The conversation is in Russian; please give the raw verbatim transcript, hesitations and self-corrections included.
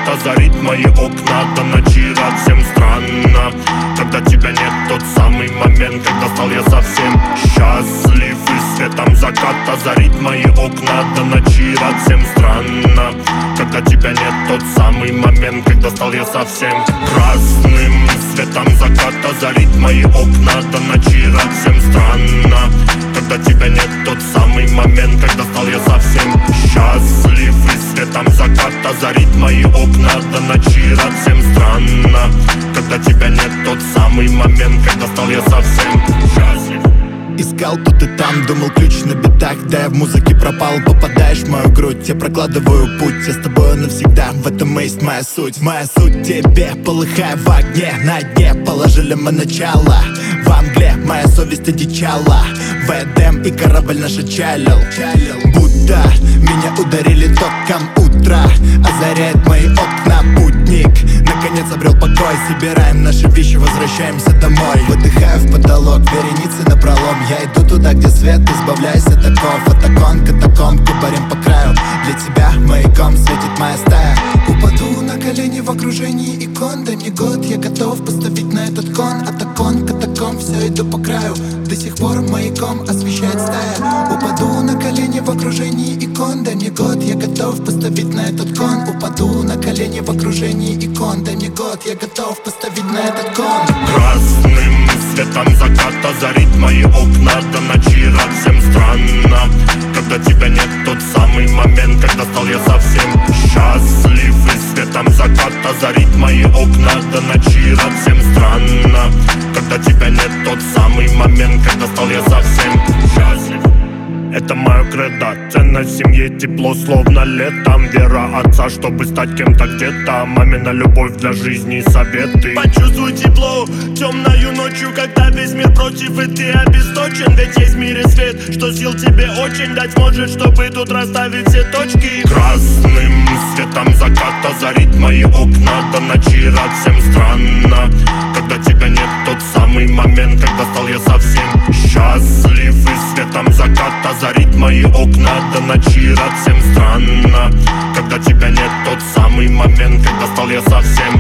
озарит мои окна до ночи. Рад всем странно, когда тебя нет. Тот самый момент, когда стал я совсем счастлив. И светом закат озарит мои окна до ночи. Рад всем странно, когда тебя нет. Тот самый момент, когда стал я совсем красным. Светом закат озарит мои окна до ночи. Рад всем странно, когда тебя нет. Тот самый момент, когда стал я совсем счастлив. И светом закат озарит мои окна до ночи. Рад всем странно, когда тебя нет. Тот самый момент, когда стал я совсем счастлив. Искал тут и там, думал ключ на битах. Да я в музыке пропал, попадаешь в мою грудь. Я прокладываю путь, я с тобой навсегда. В этом и есть моя суть. Моя суть тебе, полыхая в огне. На дне положили мы начало. В Англии моя совесть одичала. В Эдем и корабль наш отчалил. Будто меня ударили током утра. Озаряет мои окна путник. Наконец обрел покой, собираем наши вещи, возвращаемся домой. Выдыхаю в потолок, вереницы напролом. Я иду туда, где свет, избавляйся от оков. От окон, катакомб, кубарем по краю. Для тебя маяком светит моя стая. Упаду на колени в окружении икон. Дай мне год, я готов поставить на этот кон. От окон, катакомб, все иду по краю. До сих пор маяком освещает стая. Упаду на колени в окружении икон. Дай мне год, я готов поставить на этот кон. Упаду на колени в окружении икон. Дай мне год, я готов поставить на этот кон. Красным светом закат озарит мои окна до ночи. Рад всем странно, когда тебя нет. Тот самый момент, когда стал я совсем счастлив. И светом закат озарит мои окна до ночи. Рад всем странно, когда тебя нет. Тот самый момент, когда стал я совсем счастлив. Это мое кредо, ценность в семье, тепло, словно летом. Вера отца, чтобы стать кем-то где-то. Мамина любовь для жизни и советы. Почувствуй тепло темною ночью, когда весь мир против и ты обесточен. Ведь есть в мире свет, что сил тебе очень дать может, чтобы тут расставить все точки. Красным светом закат озарит мои окна до ночи. Рад всем странно, когда тебя нет. Тот самый момент, когда стал я совсем счастлив. И светом закат озарит мои окна до ночи. Рад всем странно, когда тебя нет. Тот самый момент, когда стал я совсем